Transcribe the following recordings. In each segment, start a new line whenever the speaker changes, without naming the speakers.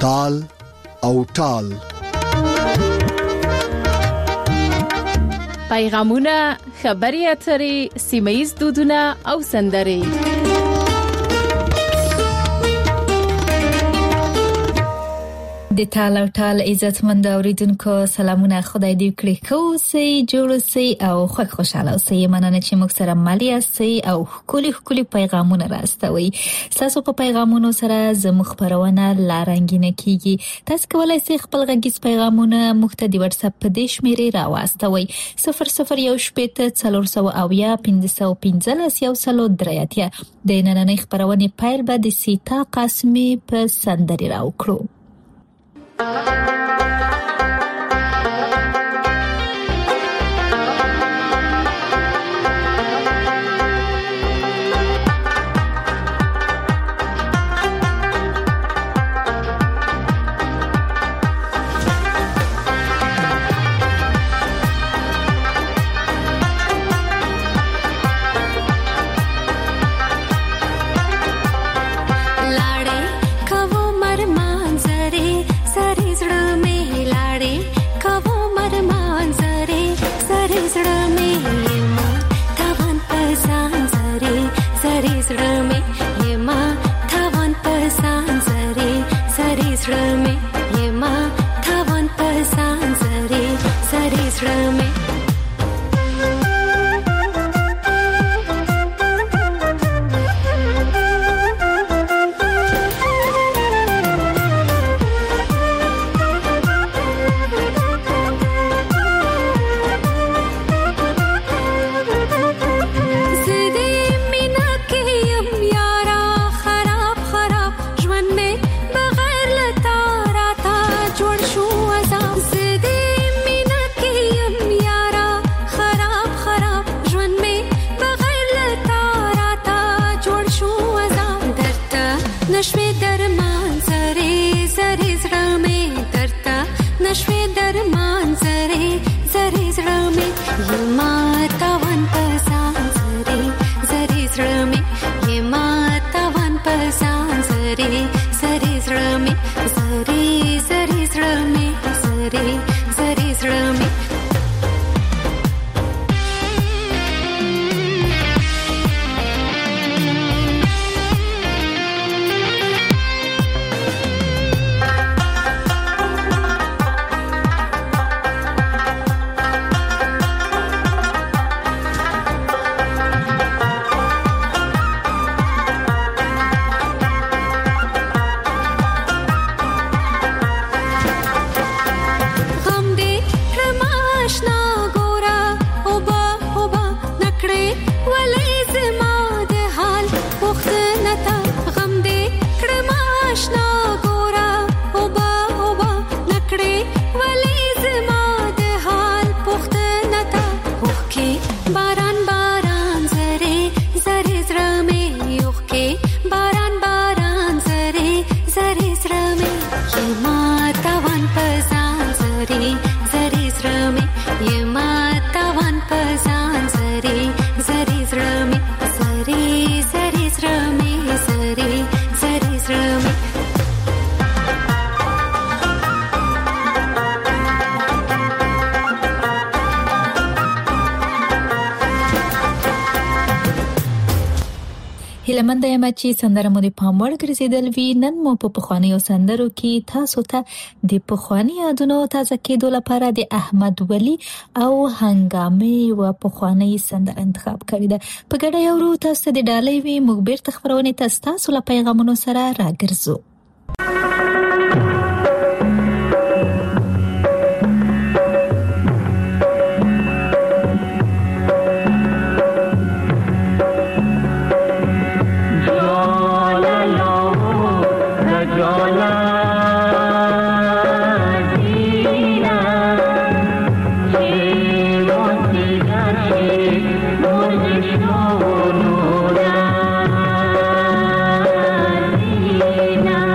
تال او ټال.
پیغامونه، خبري اترې، سیمه‌ییز دودونه او سندرې.
د تال او ټال عزتمند اوریدونکو سلامونه، خدای دې کړي خو سي جوړ سي او خوشاله سي. مننه چې موږ سره مالي سي او خولي پیغامونه راستوي. تاسو په پیغامونو سره زموږ خبرونه لارنګینه کیږي. تاسو کولای شئ خپل غږیز پیغامونه موږ ته د واتس اپ په دې شمیرې راوستوي 00181515 د نننۍ خبرونه پیل به د سیتا قاسمی په سندري راوکړو. هیلمند یم چې سندره مو د پاموړ ګرځیدل وی. نن مو په پخوانیو سندرو کې تاسو ته د پخوانی یادونو تازه کېدو لپاره د احمد ولی او هنګامي و پخوانی سندره انتخاب کړی ده. په ګډه یو ورو تاسو د ډالۍ وی موږ بیرته خبرونه تاسو له پیغامونو سره راګرځو.
Nora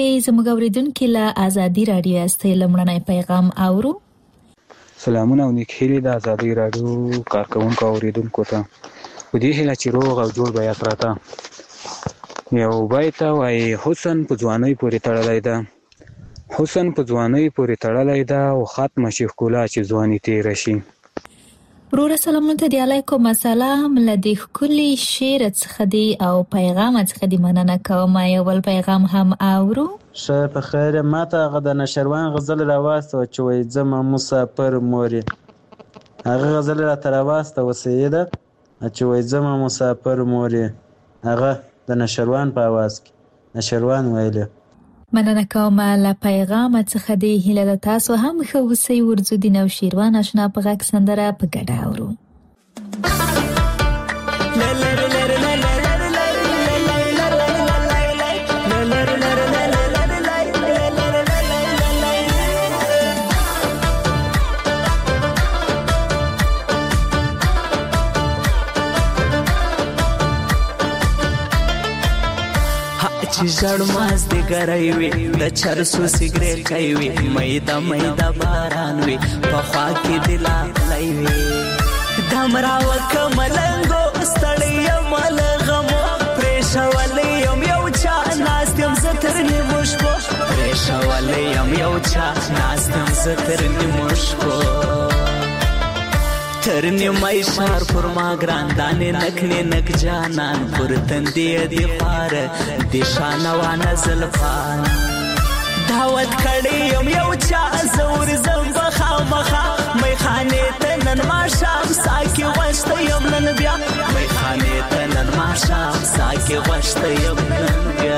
کې زموږ اوریدونکو له ازادي رادیو استې لمړنی پیغام اورو.
سلامونه او نیکهیلې د ازادي رادیو کارکونکو اوریدونکو ته. په دې هیله چې روغ او جوړ به یې پراته. یو بیت وایي حسن په ځوانۍ پورې تړلی ده. حسن په ځوانۍ پورې تړلی ده او ختمه شي ښکلا چې ځواني تېره شي.
ورور سلامونه ته دی علیکم السلام. لدې ښکلي شعر څخه دی او پیغام څخه دی مننه کوم. یو بل پیغام هم اورو.
ښه په خیر. ماته هغه د نشروان غزل راواستوه چې وایي ځمه مسافر مورې. هغه غزل راته راواستوه سیده چې وایي ځمه مسافر مورې. هغه د نشروان په اواز کې نشروان ویلی.
مننه کوم له پیغام څخه دی. هیله ده تاسو هم ښه اوسئ. ورځودین او شیروان آشنا په غږ سندره په ګډه اورو.
چې ژړ ماز دې ګری وي د چرسو سګریټ کوي میده میده باران وي په خوا کې دې لالی وي دمرا وکه ملنګو ستړی یم له غمو پرېښولی یم یو چا ناست یم زه تر نیمو شپو پرېښولی یم یو چا ناست یم زه تر نیمو شپو تر نیمای شار پر ما ګران دانې نکنې نک جانان پر تندې دی خوار دی شانوانه زلفان دعوت کړی یم یو چا زه ورځم به خامخا میخانې ته نن ماښام ساکې غوښته یم نن بیا میخانې ته نن ماښام ساکې غوښته یم نن بیا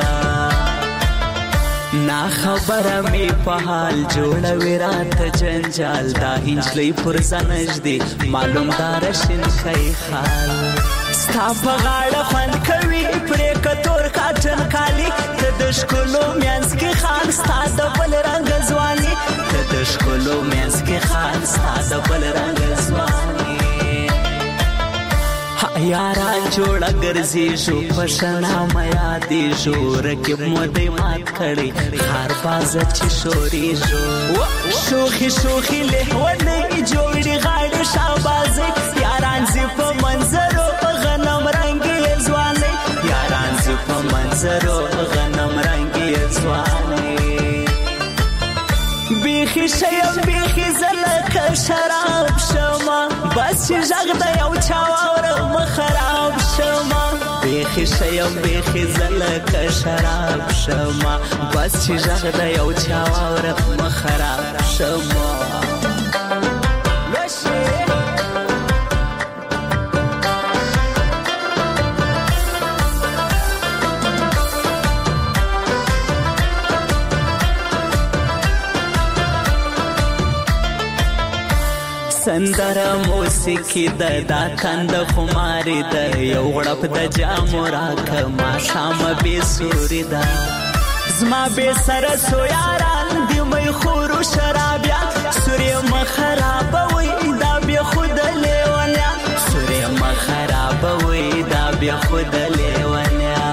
نا خبره می په حال جوړوي راته جنجال دا هنجلۍ پر ځنج دی معلوم داره شینکی خال ستا په غاړه خوند کوي پرې کتور کاټن کالي ته د ښکلو منځ کې خان ستا د بل رنګ ځواني ته د ښکلو منځ کې خان ستا د بل رنګ ځواني یاران جوړه ګرځېږو په شنا مه یادېږو رقیب مو دی مات کړی خار بازه چې شورېږو شوخي شوخي لیونۍ جوړې غاړې شابازۍ یاران زی په منظرو غنم رنګې ځوانۍ یاران زی په منظرو غنم رنګې ځوانۍ بیخي شیم بیخي زلکه شراب شما بس چې غږ د یو چا واورم خراب شما بیخي شیم بیخي زلکه شراب شما بس چې غږ د یو چا واورم خراب شما سندره موسیقي د دا کند خماري د یو غړپ د جامو راکه ماښامه بې سوري ده زما بې سره سو یاران دی می خورو شرابیان سورې مه خرابوئ دا بې خود لیونیان سورې مه خرابوئ دا بې خود لیونیان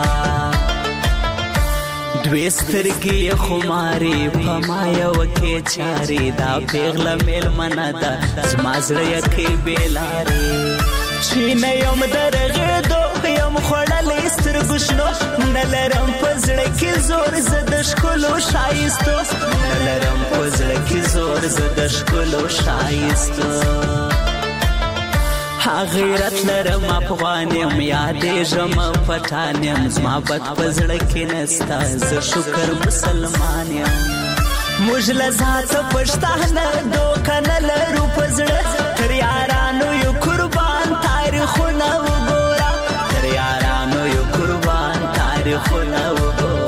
دوی سترګې خماري په ما یو کې چاري دا پیغله میلمنه ده زما زړه یې بېلارې چې نه یم درغېدو یم خوړلی سترګو شنو نه لرم په زړه کې زور زه د ښکلو ښایستو نه لرم په زړه کې زور زه د ښکلو ښایستو غیرت لرم افغان یم یادېږم پټان یم زما بد په زړه کې نسته زه شکر مسلمان یم موږ له ذاته پښتانه دوکه نه لرو په زړه تر یارانو یو قربان تاریخونه وګوره تر یارانو یو قربان تاریخونه وګوره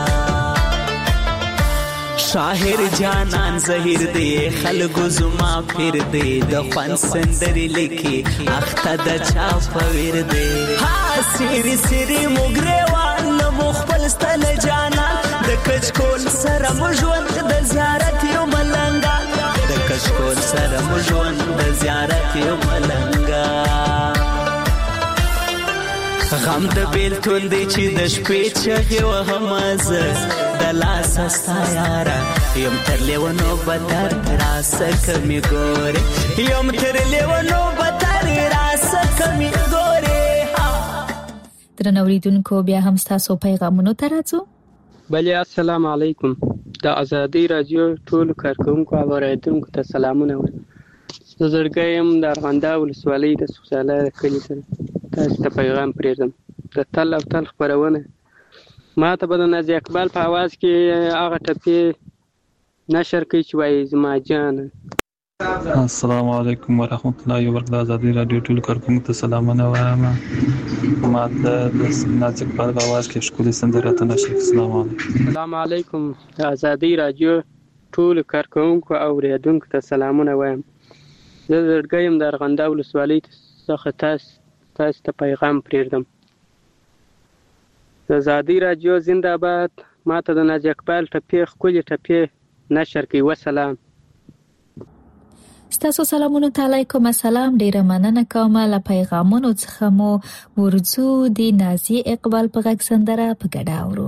شاهر جانان زهیر دی خلګو زما پیر دی د خوند سندري لیکي اخته د چا پویر دی ها سری سری مګریوان مخبل ستل جانان د کچکول سره مجوند د زیارت یو ملنګا د کچکول سره مجوند د زیارت یو ملنګا غم د بیلتون دی چې د شپې چغې وهمزه د لاسه ستا یاره یم تر لیونو بدر راسه کمې ګورې یم تر لیونو بدر راسه کمې ګورې.
درنو اوریدونکو بیا هم ستاسو پیغامونو ته راځو.
بله السلام علیکم. د ازادي رادیو ټولو کارکونکو او اوریدونکو ته سلامونه وایم. زه زړګی یم د ارغنداب ولسوالۍ د سوساله کلي سره تاسو ته پیغام پرېږدم. د تل او تل خپرونه ما ته به د نازي اقبال په اواز کې هغه ټپې نشر کوي چې وایي زما جانه.
السلام علیکم ورحمت الله وبرکاته. ازادي رادیو ټول کارکونکو ته سلامونه وایم. ما ته د نازي اقبال په اواز کې ښکلې سندره ته نشر. السلام علیکم.
السلام علیکم. ازادي رادیو ټول کارکونکو او اوریدونکو ته سلامونه وایم. زه زړګی یم د ارغنداب ولسوالۍ څخه تاسو ته پیغام پرېږدم. د ازادي رادیو زنده باد. ما ته د نازي اقبال ټپې ښکلې ټپې نشر کوي. وسلام.
ستاسو سلامونو ته علیکم السلام. ډیره مننه کوم له پیغامونو څخه مو ورځو د نازي اقبال په غږ سندره په ګډه اورو.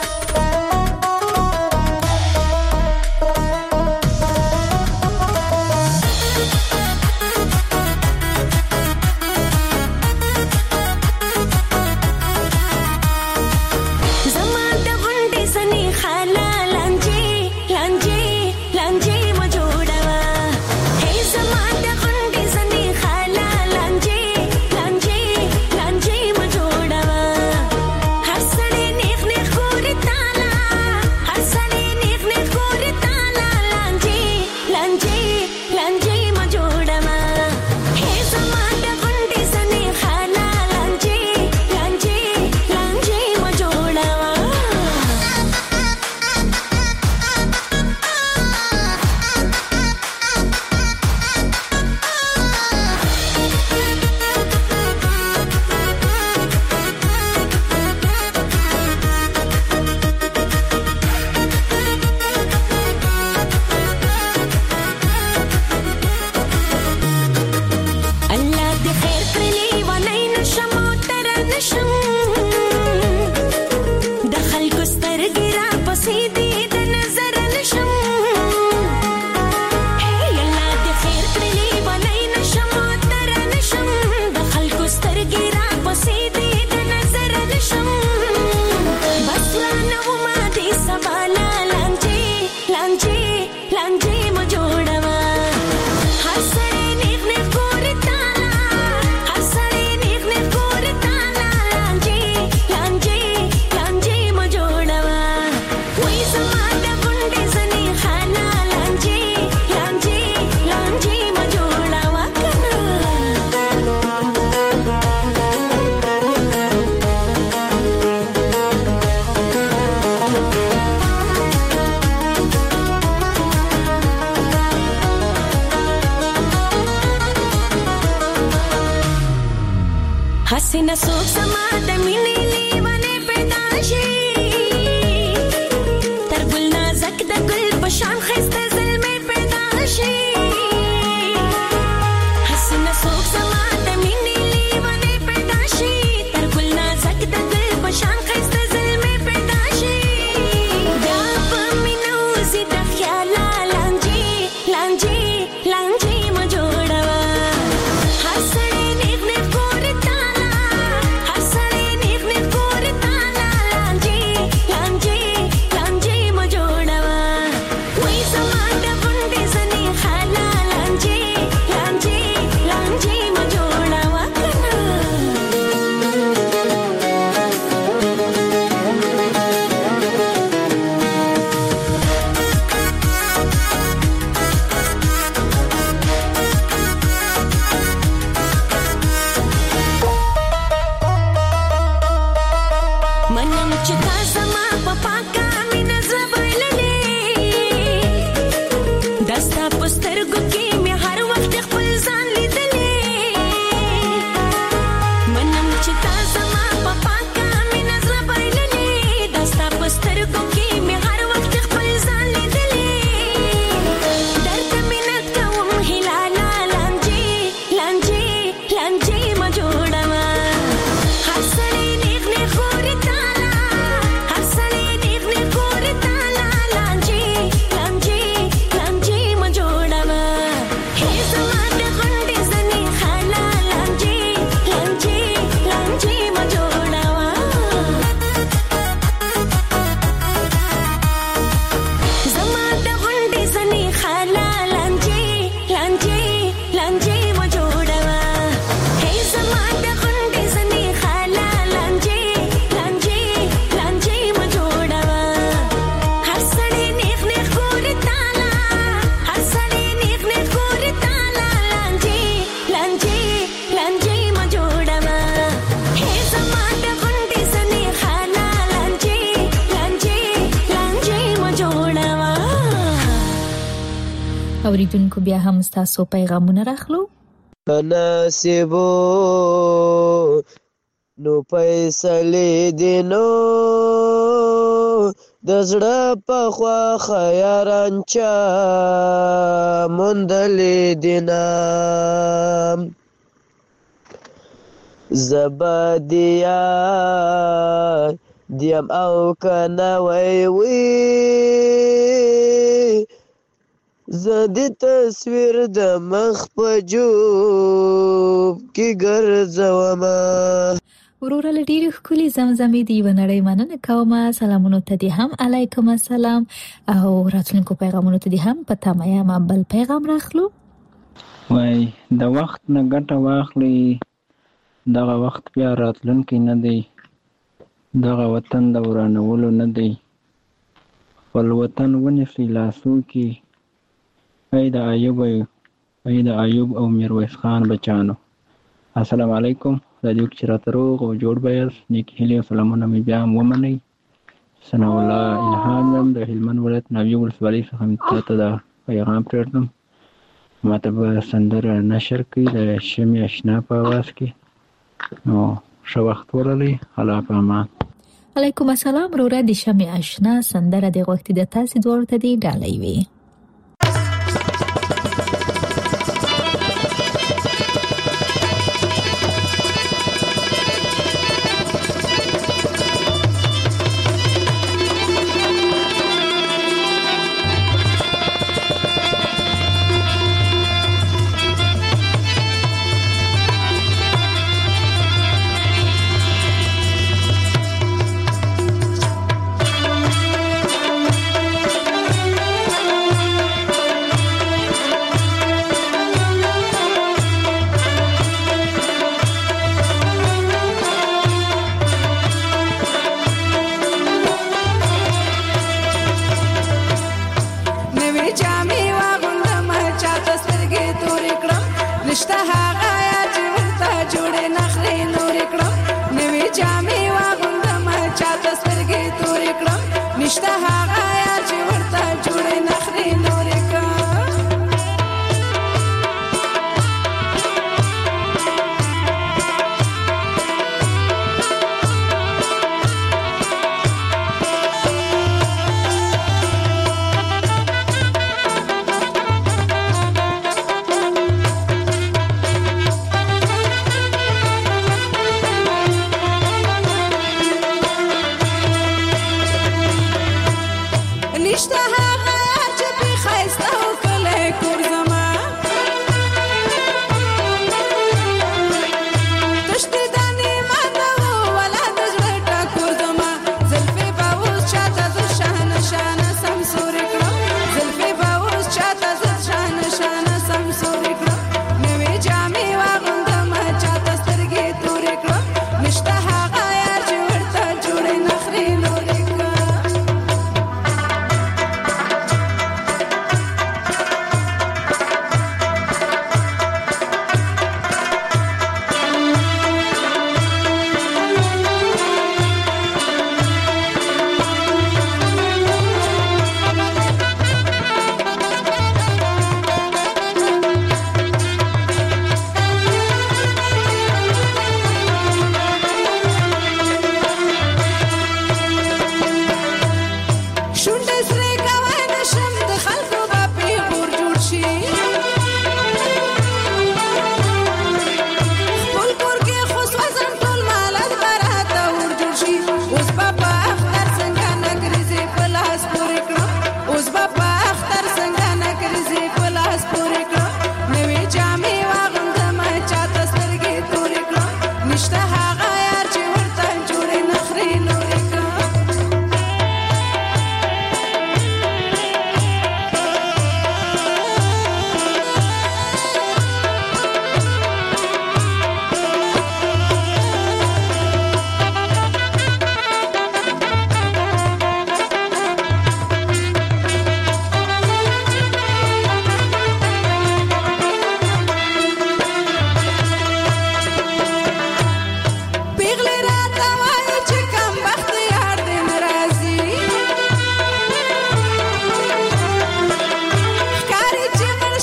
حسینه سوک سما د مینې لیوانې پیدا شي تر ګل نازک د ګل په شان ښایسته زلمې پیدا شي حسینه سوک سما د مینې لیوانې پیدا شي تر ګل نازک د ګل په شان ښایسته زلمې پیدا شي بیا په مینو زی د خیال لانجې لانجې لانجې ما جوړوا هر سړی نیک نیک ګورتا I said
اوریدونکو بیا هم تاسو پیغامونه راخلو.
نصیبو نو فیصله دینو د زړه په خوا خیاران چا موندلې دینا زبادیا دیم او کنه وی زدی تصویر د مخ په جوب کې ګرځومه.
وروره له ډېرې ښکلې زمزمې د یوه نړۍ مننه کومه. سلامونو ته دې هم علیکم السلام او راتلونکو پیغامونو ته دې هم په تمه یم. بل پیغام راخلو.
وای د وخت نه ګټه واخلي، دغه وخت بیا راتلونکی نه دی، دغه وطن د ورانولو نه دی، خپل وطن ونیسئ لاسو کې. ای د ایوب او میرویس خان بچانو، السلام علیکم. دا دیو چې راته روغ او جوړ بیاست، نیکې هیلې او سلامونه مې بیا هم ومنئ. ثناء الله الهام یم د هلمند ولایت ناوې ولسوالۍ څخه مې تاته دا پیغام پرېږدم. ماته به سندره نشر کړي د شمې اشنا په اواز کې. نو ښه وخت ولرئ، الله په امان.
علیکم السلام. وروره د شمې اشنا سندره د غوښتي د تاسې دواړو ته دې ډالۍ وي.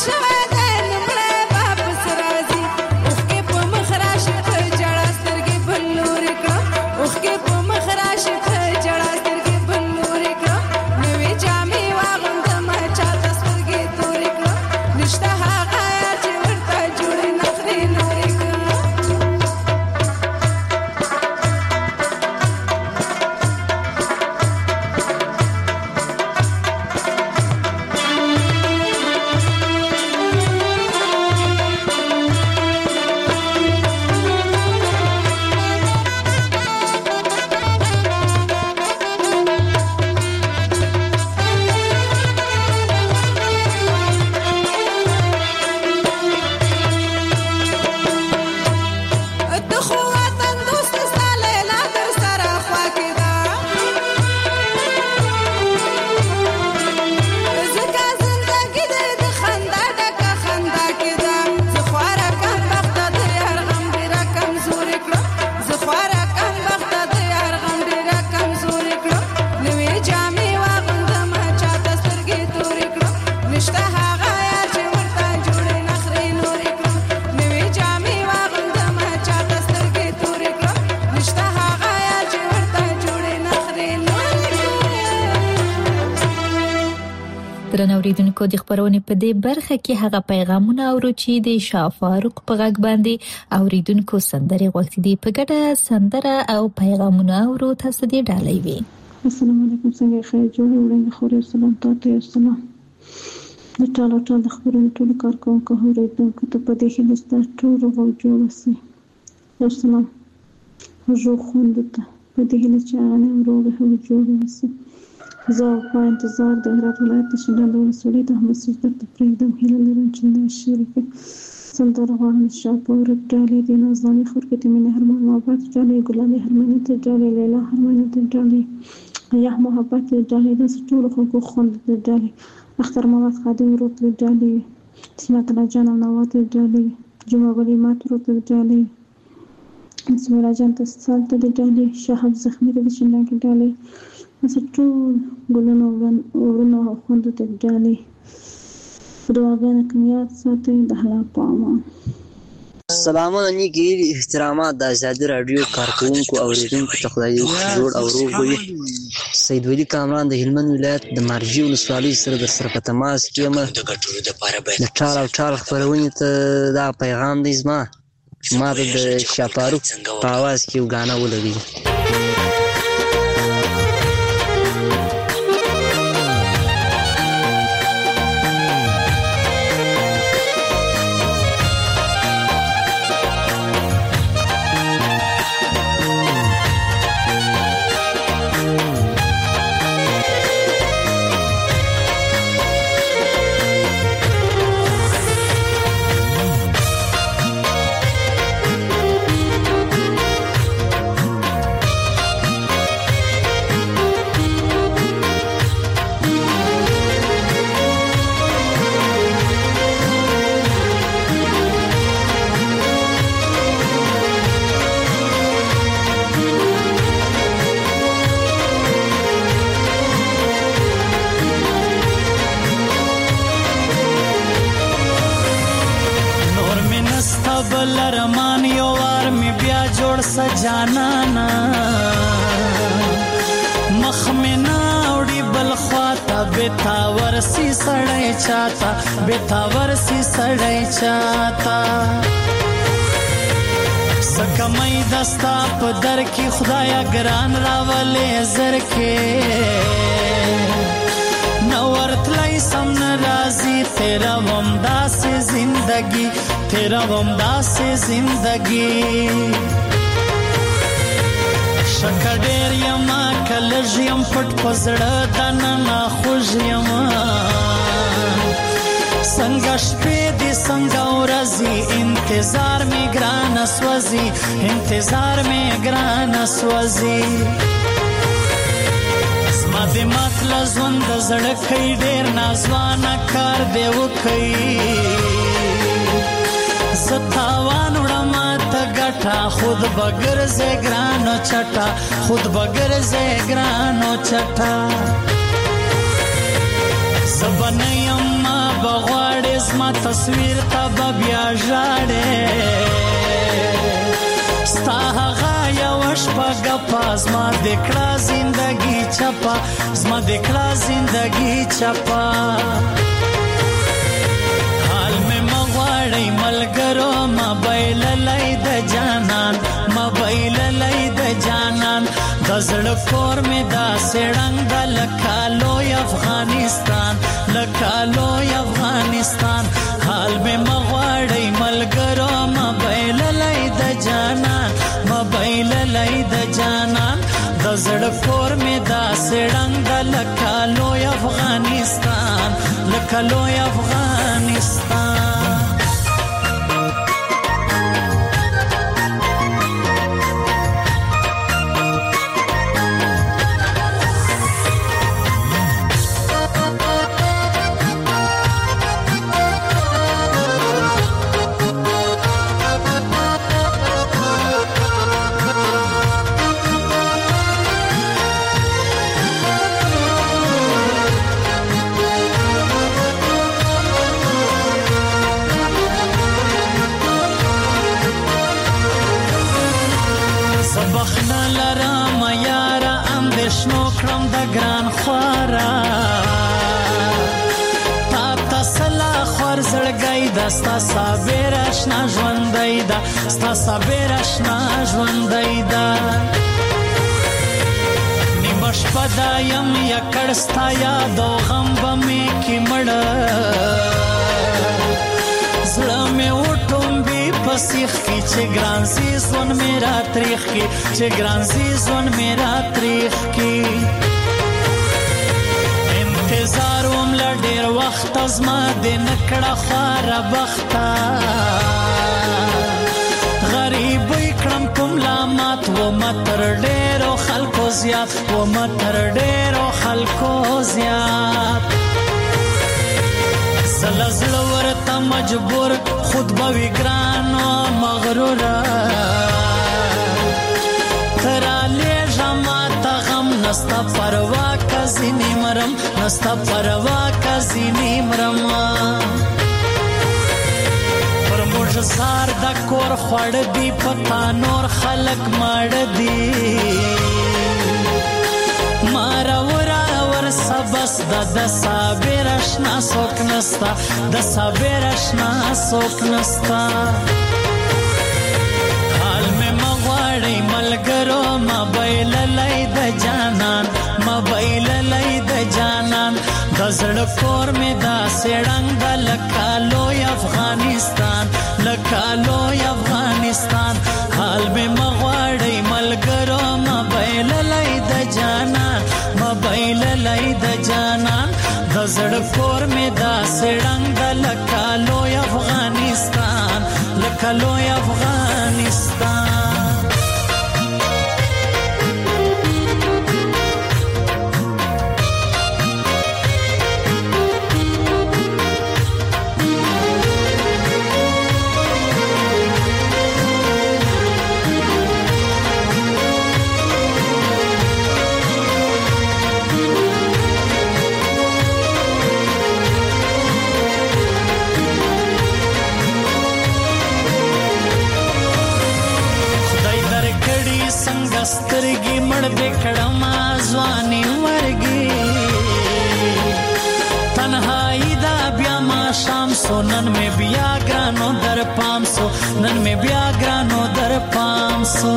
اوریدونکو د خبرونې په دې برخه کې هغه پیغامونه اورو چې د شاه فاروق په غږ باندې اوریدونکو سندري غوښتي دي په ګډه سندره او پیغامونه اورو تاسو دې ډالۍ وي.
السلام علیکم څنګه خیر جوړ وړاندې خوري سلام تاسو السلام د ټولو د خبرونو ټول کارکونکو اوریدونکو ته په دې کې ستاسو ټول غو جوړ سي السلام جو خوندته په دې کې چې هغه وروغه هو جوړ سي زه په انتظار د هرات ولایت شمال ولسوالۍ د احمد سیدر د پرېږدم هیله لرم چې دا شریکه سندره غواړم شاپور ډالۍ د نازنامې خورکې د مینې هرمان محبت ډالۍ ګلالۍ هرمنې ته ډالۍ لیلا هرمنې ته ډالۍ یا محبت ډالۍ د ټولو خلکو خوند د ډالۍ اختر مواد خادم روت د ډالۍ سمات الله جان او نوات د ډالۍ جمعه ولی مات روت د ډالۍ سمیرا جان ته سالته د ډالۍ شهاب زخمی د شندان کې ډالۍ ټول ګلونو ورونو خوندو ته ډالۍ دعاګانې کوم یاد ساتئ د حلال په امان.
سلامونه نیکی احترامات د آزادي رادیو کارکونکو اوریدونکو ته خدای جوړ او روغ وي. سید ولی کامران د هلمند ولایت د مارجې ولسوالۍ سره در سره په تماس کې یم. د ټال او ټال خپرونې ته دا پیغام دی زما ما د شاه فاروق په اواز کې یو ګانا ولګي.
جانانا مخ میں ناوڑی بلخواتا بیتاور سی سڑے چاہتا بیتاور سی سڑے چاہتا سکمی دستا پدر کی خدایا گران راولے زر کے نورت لائی سم نرازی تیرا ومدہ سے زندگی تیرا ومدہ سے زندگی شکډیر یما کلج یم پټ پزړه دنه خوږ یما څنګه شپې دې څنګه ورځي انتظار می ګران سوځي انتظار می ګران سوځي زما دې مطلب ژوند زړه کې ډیر نازوانه کار دی وکي ستاوان وړم گٹا خود بگر سے گرانو چٹا خود بگر سے گرانو چٹا زبنی اما بغواڑی زما تصویر ته به بیا ژاړې ستا هغه یوه شپه ګپه زما د کړه زندګي چپه زما د کړه زندګي چپه حال مې مه غواړئ ملګرو ما بایللی د جانان ما بایللی د جانان د زړه کور مې داسې ړنګ ده لکه لوی افغانستان لکه لوی افغانستان حال مې مه غواړئ ملګرو ما بایللی د جانان ما بایللی د جانان د زړه کور مې داسې ړنګ ده لکه لوی افغانستان لکه لوی افغانستان ګران خوارا تا تسلا خور زړګی دا ستا صابر آشنا ژوندی دا ستا صابر آشنا ژوندی دا نیمه شپه دا یم یکړ ستا یاد او غم به مې کې مړه زړه مې وټومبي په سیخ کې چې ګران سي ژوند مې را تریخ کې چې ګران سي ژوند مې را تریخ کې انتظار وم له ډېر وخته زما د نکړه خواره بخته غریبۍ کړم کوم لامات ومه تر ډېرو خلکو زیات ومه تر ډېرو خلکو زیات زه له زړه ورته مجبور خود به وي ګران و مغروره ته رالیږه ماته غم نسته پروا که ځینې مرم نسته پروا که ځینې مرم پر موږ زار د کور خوړه دي په تا نور خلک ماړه دي ماراور سبس د صابر اشنا څوک نسته د صابر اشنا څوک نسته حال مې مه غواړئ ملګرو ما بایللی د جانان ما بایللی د جانان د زړه کور مې داسې ړنګ ده لکه لوی افغانستان لکه لوی افغانستان حال مې مه غواړئ ملګرو ما بایللی د جانان ما بایللی د جانان د زړه کور مې داسې ړنګ ده لکه لوی افغانستان لکه لوی افغانستان سترګې مړ دې کړم ځواني مرګي تنهایی دا بیا ما شام سو نن مې بیا ګرانو در پام سو نن مې بیا ګرانو در پام سو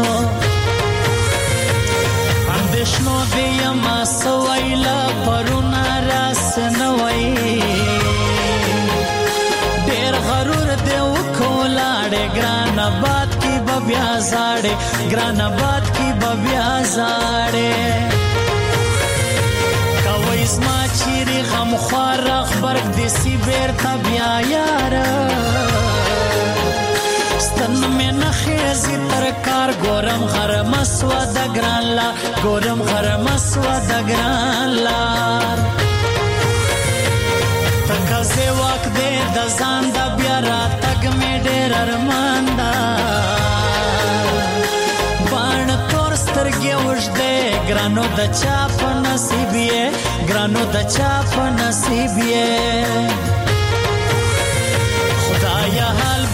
اندېښنو دې یما سویلا پرونه راس نه وای ډېر غرور دې وکولاړې ګران آباد کې به بیا زاړې ګران آباد کې به بیا زاړې کوي زما چیرې غم خوار غبرګ دې سی بیرته بیا یاره ستن مې نخېزي تر کار ګورم غرمه سوه د ګران لار ګورم غرمه سوه د ګران لار تکه واک دې د ځان د بیا راتګ مې ډېر ارمان ده باڼ تور سترګې اوږدې ګرانو د چا په نصیب یې ګرانو د چا په نصیب یې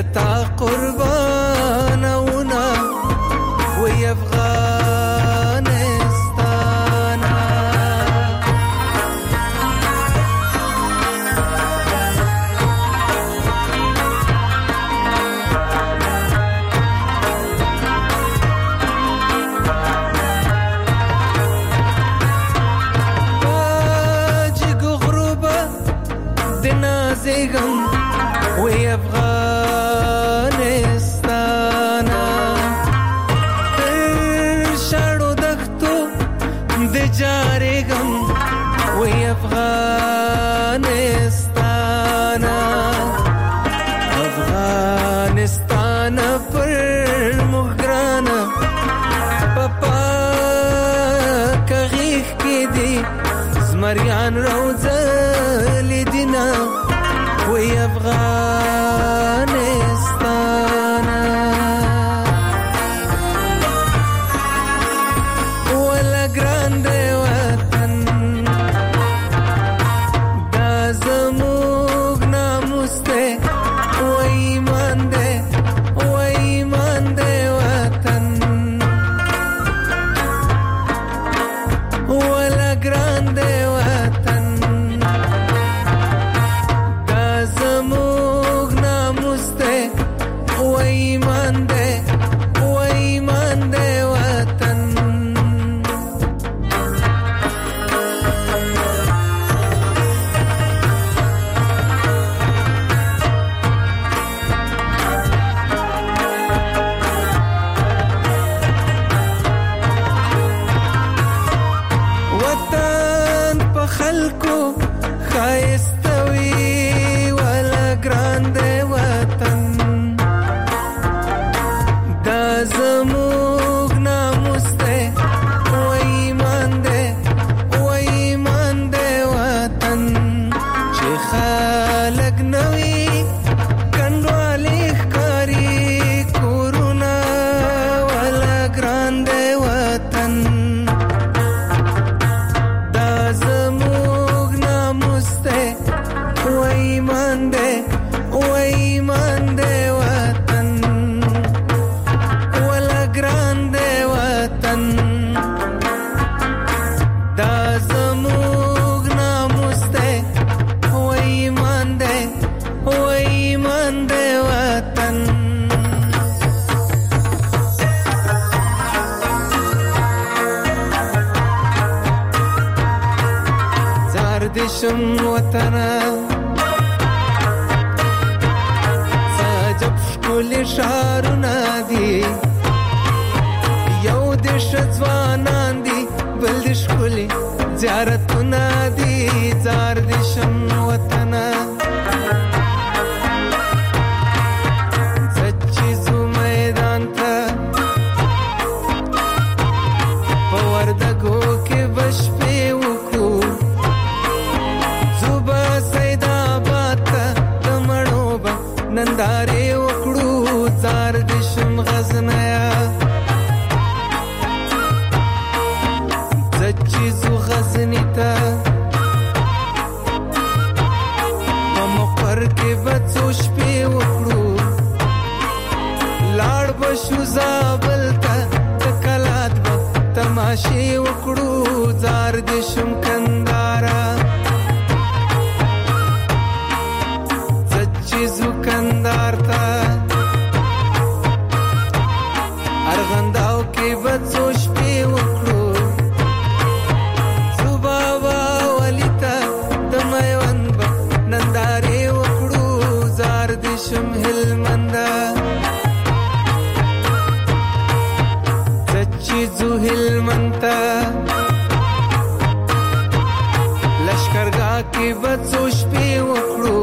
دتا قربانونا وی افغانستانا زیگم وی افغانستانا در شاړو دښتو د جارېږم وی افغانستانا افغانستانا پر موږ ګرانه په پاکه غېږ کې دي زمریان روزلي دینه وی افغانستانا ولا ګران دی وطن دا زموږ ناموس دی وی ایمان دی وطن ولا ګران دی وطن دشم وطنا ساجب شکل شارنا دی یو دش ځوانان دی بل دش کلی زیارتنا دی زار دشم وطنا سچیزو میدان تا پوردگو کې بش په وکو ننداره وکړو زار دشم غزنیا زچیزو غزنی تا په مقر کې بڅو شپې وکړو لاړ بشو زابل تا د کلات به تماشې وکړو زار دشم کندارا زکندار تا ارغنداو کې بڅو شپې وکړو زوبابا ولیتا د میوند به نندارې وکړو زار دشم هلمندا سچیزو هلمنتا لشکرګاه کې بڅو شپې وکړو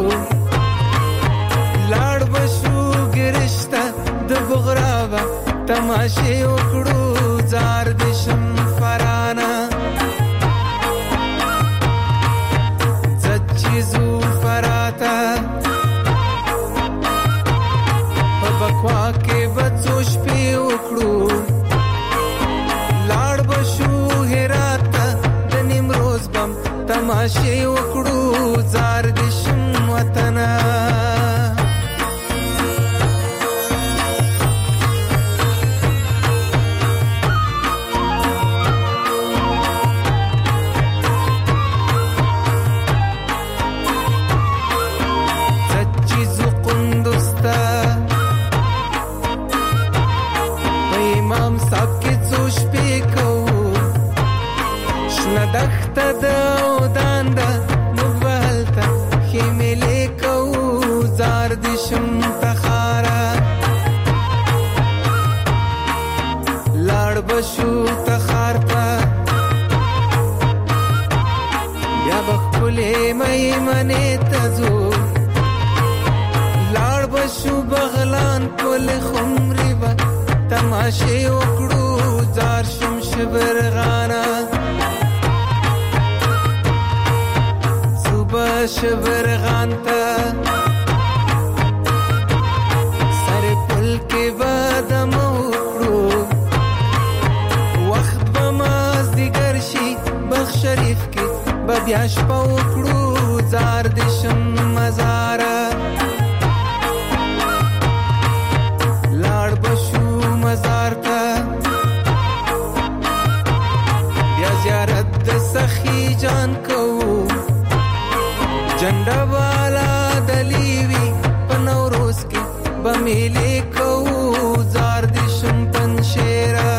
لاړ بشو ګرشتا د بغرابا تماشې وکړو زار دشم فرانا سچیزو فراتا په بکوا کې بڅو شپې وکړو لاړ بشو هراتا د نیمروز بم تماشې وکړو زار دشم وطنا ملي کو زار د شم تخارا لاړ بشو تخارتا یا بخلې مې منې تزو لاړ بشو بغلان کول خمري با تماشه وکړو زار شم شبرغانا صبح شبرغان تا سر پل کې بادم وکړو وخت بماز دیگر شي بخ شریف کې بیا شپه وکړو زار د شم مزاره لاړ بشو مزار ته بیا زیارت د سخی جان کو جنډا والا دلیوی پنوروز کې بمیلې کو زار د شم پنشیرا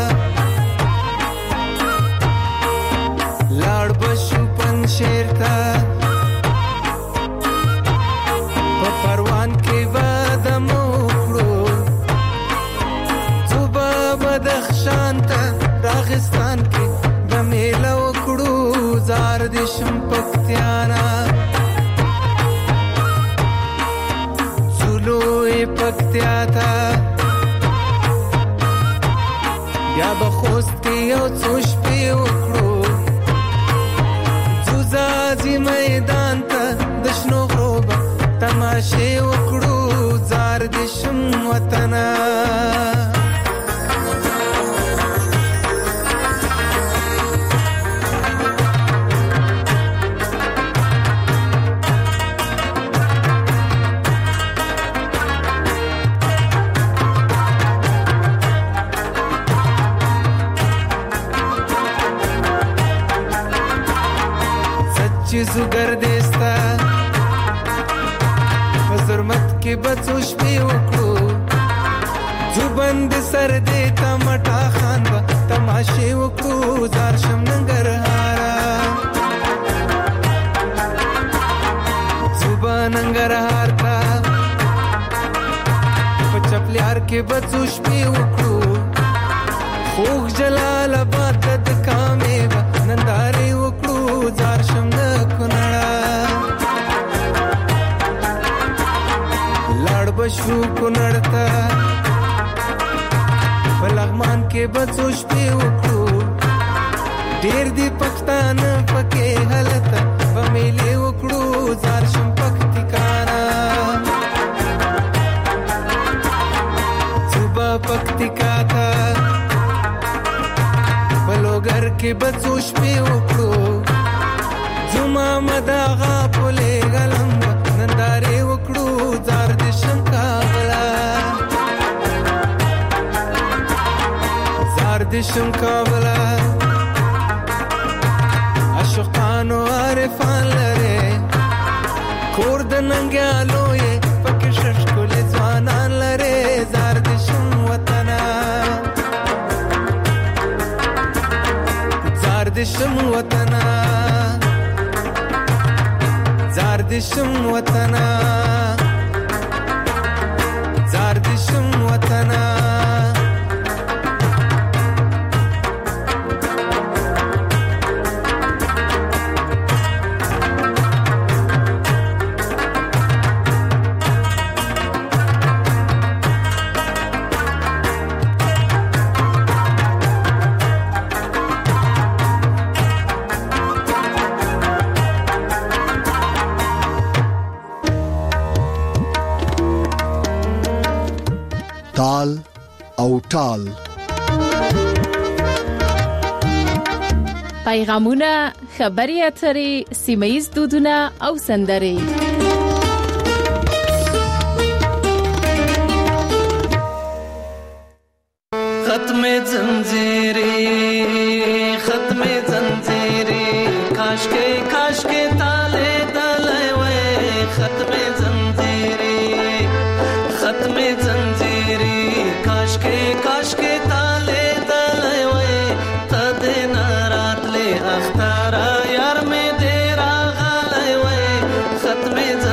لاړ بشو پنشیر ته په پروان کې وادم وکړو صبح بدخشان ته راغستان کې بمیله وکړو زار د شم پکتیانا زولوی پکتیا ته بیا بخوست کې یو څو شپې وکړو زوزازي میدان ته د شنو غروبه تماشې وکړو زار د شم وطنه چیزو گردستا حضرمت کې بچو شپې وکړو زوبند سر دې تمټا خان با تماشې وکړو زار شم ننګرهارا زوبا ننګرهار تا په چپلیار کې بچو شپې وکړو خوږ جلال آباد د کامې با نندارې وکړو زار شم د کونړا لاړ بشو کونړ ته په لغمان کې بچو شپې وکړو ډېر دي پښتانه پکې هلته په میلې وکړو زار شم پکتیکانا صبح پکتیکا ته بلوګر کې بچو شپې وکړو زما مداغا پولې غلم نندارې وکړو زار د شم کابلا زار د شم کابلا عاشقانو عارفان لره کور د ننګیالو یې پکې ششکول ځوانان لره زار د شم وطنه زار د شم وطنه زار د شم وطنه زار د شم وطنه
تال او ټال
پیغامونه خبري اترې سیمایي دودونه او سندرې
ختم زنجیرې کاش کې تاله تاله وې ختم زنجیرې کاش کې تاله تاله وې تد نارات له اختر یار مې دې راغله وې ختم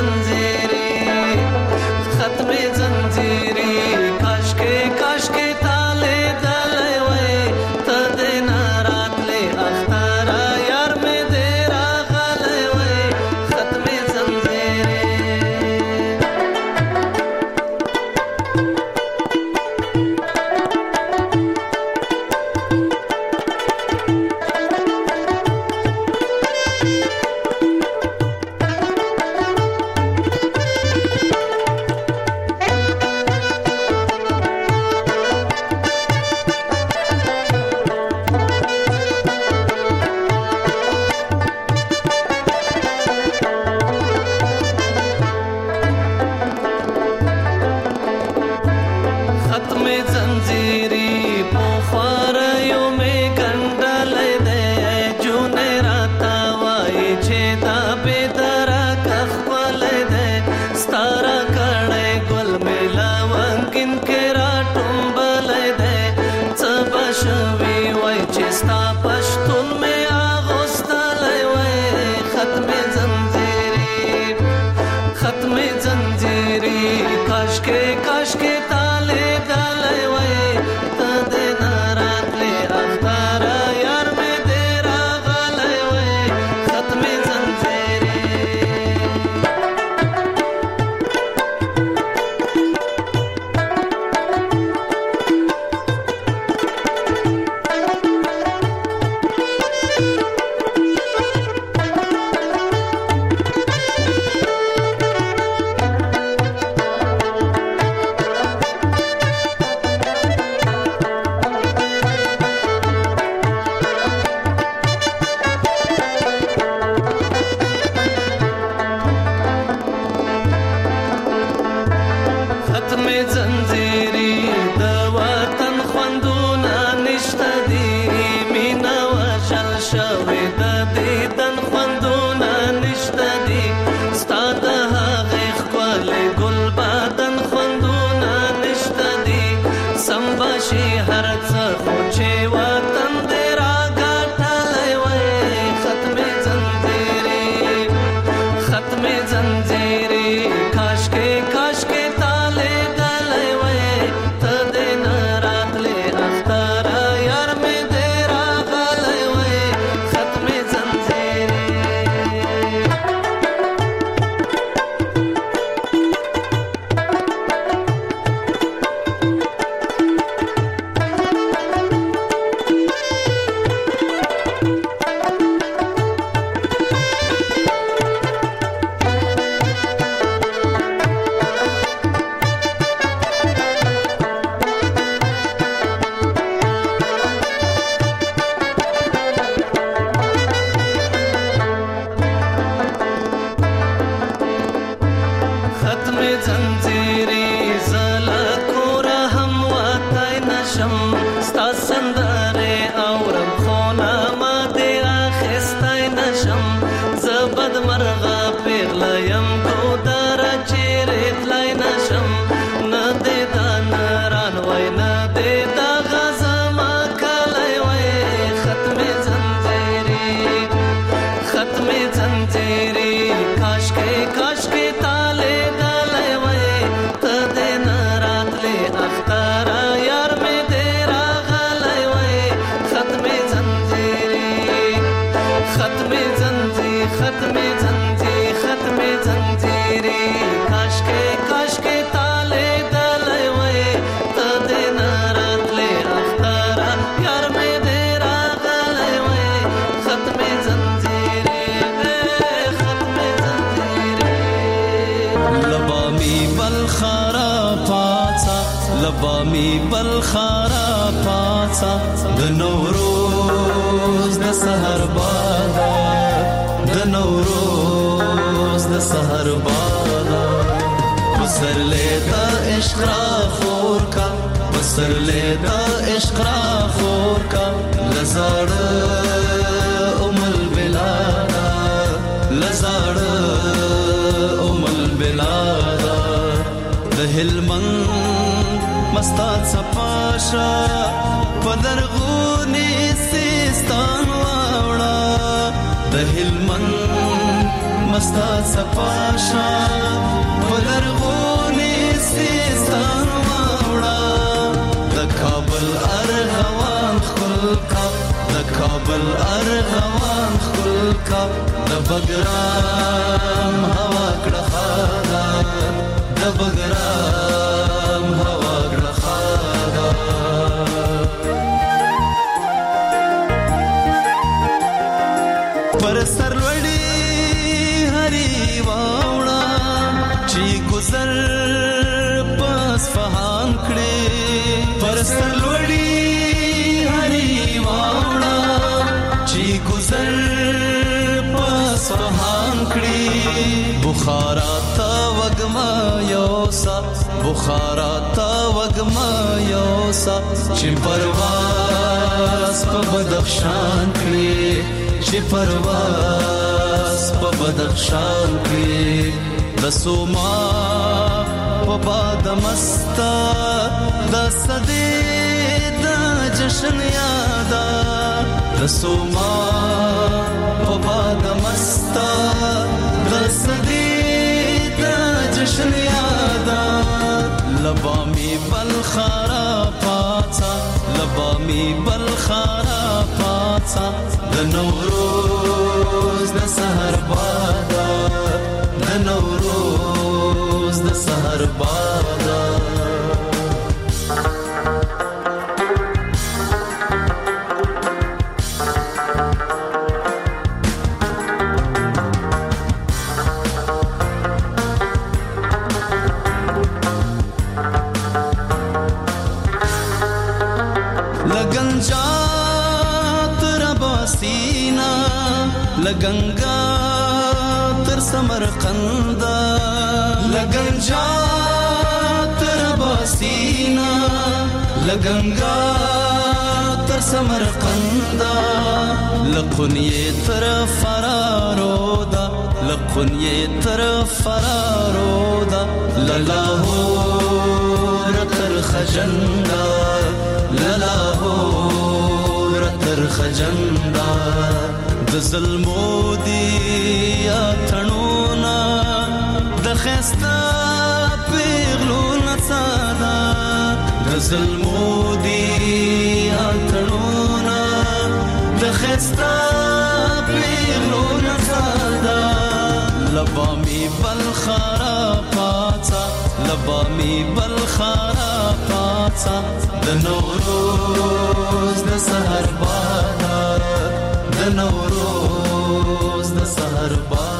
ختم زنجیری کاشکې کاشکې تاله دلې وې ته دې ناراتلې اختر یار مې دې راغلې وې ختم زنجیری ختم زنجیری زلا کورا هم واتای نشم ستا سندره اورم خونه ما دې اخیستی نشم زه بد مرغه پیغله یم ګودره چیرې تلی نشم نه دې دا نران وای نه دې دا غزما کلی وای ختم زنجیری ختم زنجیری کاشکې کاشکې تاله دلې وای ته دې ناراتلې اختر یار مې دې راغلې وای ختم زنجیری ختم زنجیر ختم زنجیر ختم زنجیری کاشکې کاشکې تاله دلې وای ته دې ناراتلې اختر یار مې دې راغلې وای ختم زنجیری ختم زنجیری لبا می بلخارا پاڅا لبا می بلخارا پاڅا د نوروز د سحر بادا د نوروز د سحر بادا بسر لیتا عشق را خور کا بسر لیتا عشق را خور کا لزاړ ام البلادا لزاړ ام البلادا د هلمند مستات صفاشا پدرغونی سیستان واوړه د هلمند مستات صفاشا پدرغونی سیستان واوړه د کابل ارغوان خلکا د کابل ارغوان خلکا د بګرام هوا کړه خادا د بګرام هوا کړه خادا پر سر لوړی هری واوړه چې گذر پس فهان کړي پر سر لوړی هری واوړه چې گذر پس فهان کړي بخارا تا وګما یوسا بخارا تا وګما یوسا چې پرواز په بدخشان کړي چې پرواز په بدخشان کړي د سوما په باد مستا د صدې د جشن یادا د سوما په باد مستا د صدې د جشن یادا لبا می بلخارا پاڅا لبا می بلخارا پاڅا د نوروز د سحر بادا د نوروز د سحر بادا لګنجا تر باسینا لګنګا تر سمرقند لګنجا تر باسینا لګنګا تر سمرقند لقنیه تر فرارودا لقنیه تر فرارودا للاهور تر خجندا للاهور تر خجندا د ظلمو دی یا تڼونا خستا پیغلو نڅادا د ظلمو دی اتړونا د خستا پیغلو نڅادا لبا می بل خراباتا لبا می بل خراباتا د نوروز د سحر باد د نوروز د سحر باد